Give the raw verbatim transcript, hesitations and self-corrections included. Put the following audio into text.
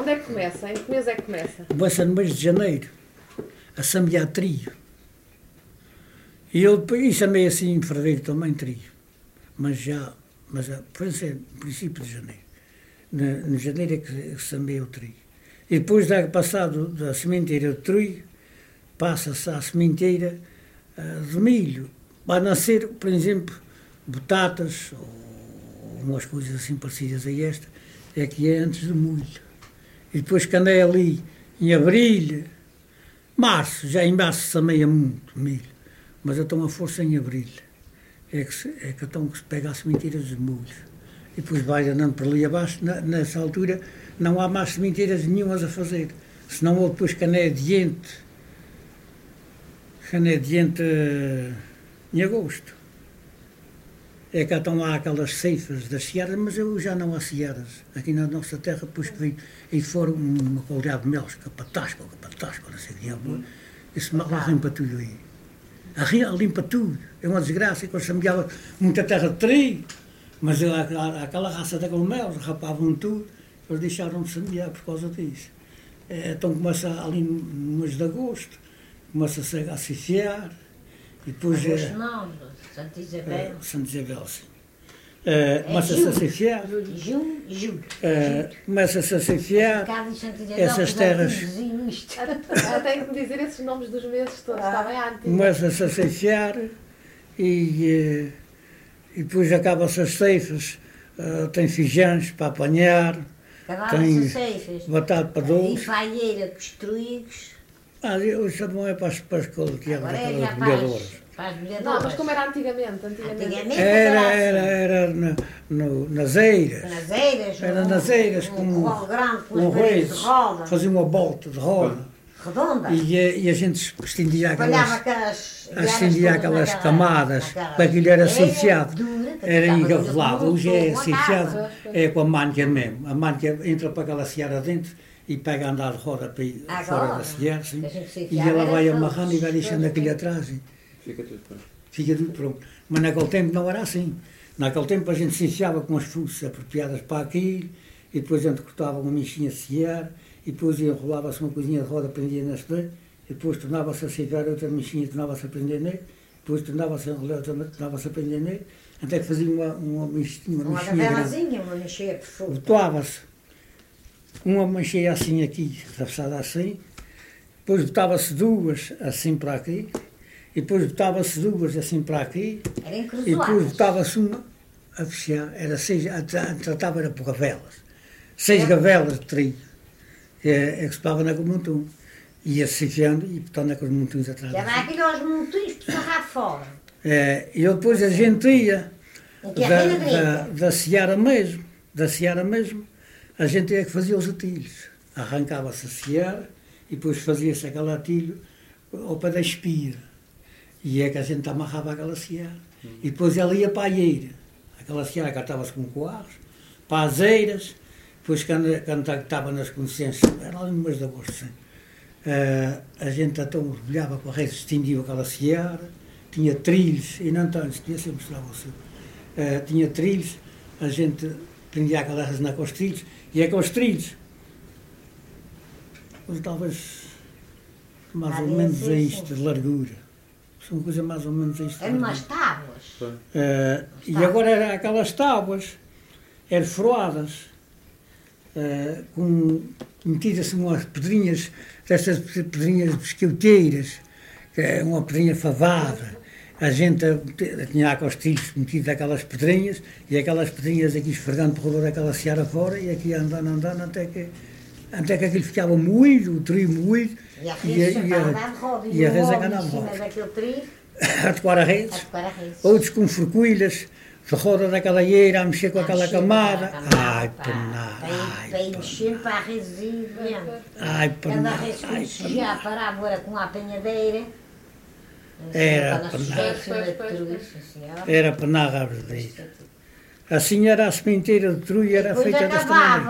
quando é que começa? Em que mês é que começa? Começa no mês de janeiro, a semear trigo. E eu e chamei assim em fevereiro também trigo. Mas já, mas já, por isso é no princípio de janeiro. No, no janeiro é que semeia o trigo. E depois, da, passado da sementeira de trigo, passa-se à sementeira uh, de milho. Vai nascer, por exemplo, batatas ou umas coisas assim parecidas a esta, é que é antes do milho. E depois, quando é ali em abril, março, já em março se semeia muito milho, mas então a força em abril é que se, é que, então, que se pega as sementeiras de milho. E depois vai andando por ali abaixo, na, nessa altura não há mais sementeiras nenhumas a fazer, senão ou depois quando é adiante, quando é adiante uh, em agosto. É que estão lá aquelas ceifas das searas, mas eu já não há searas. Aqui na nossa terra, depois que vem aí fora uma qualidade de mel, capatasco, capatasco, não sei o que diabo, esse mal limpa tudo aí. A limpa tudo. É uma desgraça. E quando se semeava muita terra de trigo, mas aquela raça daquele mel, rapavam tudo, eles deixaram de semear por causa disso. Então começa ali no mês de agosto, começa-se a cifiar, e depois... Agosto não, Santa Isabel. É, Santa Isabel, sim. Uh, começa-se a cifiar. Junho, julho. Uh, começa-se a cifiar. Essas terras... Tenho que me dizer esses nomes dos meses todos, está bem antigo. Começa-se a cifiar e, e depois acaba-se as ceifas. Uh, tem feijões para apanhar. Tem batata para doce. E faieira com os trigos. Ah, o sabão é para as para as aquelas molhadoras. Não, mas como era antigamente? Antigamente, antigamente era, era, era na, no, nas eiras. Nas eiras? Era nas eiras, com um rolo grande, com um reis, de roda. fazia uma volta de roda. Redonda. E, e a gente estendia aquelas, aquelas, estendia aquelas camadas, para aquilo era cifiado, era engavelado. Hoje é cifiado, é com a manca mesmo. A manca entra para aquela seara dentro e pega a andar de roda para ir fora da seara, sim, e ela vai amarrando e vai deixando aquilo atrás. E fica tudo pronto. Fica tudo pronto. Mas naquele tempo não era assim. Naquele tempo a gente cifiava com as fuças apropriadas para aquilo, e depois a gente cortava uma mexinha de seara, e depois enrolava-se uma coisinha de roda, prendia nesse dedo, e depois tornava-se a cifiar outra mexinha, tornava-se a prender nele, depois tornava-se a enrolar, tornava-se a prender nele, até que fazia uma, uma, mexinha, uma mexinha grande. Uma mexinha perfeita. Botava-se uma mexinha assim aqui, atravessada assim, depois botava-se duas assim para aqui, e depois botava-se duas assim para aqui, e depois botava-se uma a fechar, era seis, a, a, tratava era por gavelas, seis é. gavelas de trigo, é, é que se botava naquele montão, ia-se cifiando e botando naqueles montões atrás. Já vai aqui aos montões para sarrar fora. É, e depois a gente ia da, da, da seara mesmo, da seara mesmo, a gente é que fazia os atilhos, arrancava-se a seara e depois fazia-se aquele atilho ao pé da espira. E é que a gente amarrava aquela seara. Uhum. E depois ela ia para a eira. Aquela seara catava-se com coarros, para as eiras, depois quando, quando estava nas consciências, era ali no mês de agosto, sim. Uh, a gente então mergulhava com a rede, estendia aquela seara, tinha trilhos, e não tanto, tinha sempre mostrar você. Uh, tinha trilhos, a gente prendia aquela resina com os trilhos, e é com os trilhos. Talvez mais ou menos a isto de largura. Uma coisa mais ou menos isto. Eram umas tábuas. Uh, e agora era aquelas tábuas, eram froadas, uh, com metidas umas pedrinhas, dessas pedrinhas biscoiteiras, que é uma pedrinha favada. A gente tinha com os trilhos metido aquelas pedrinhas, e aquelas pedrinhas aqui esfregando por redor daquela seara fora, e aqui andando, andando, até que, até que aquilo ficava moído, o trigo moído. E a rede e a, a, e a rede a ganhar roda. A tocar a redes, outros com forquilhas, de roda daquela eira, a mexer com aquela camada. Ai, penado. Para ir mexendo para a rede. Ai, penado. Cada rede que se já parava agora com a apanhadeira. Era penado. Era penado a árvore. Assim era a sementeira de trulha, era feita desta maneira.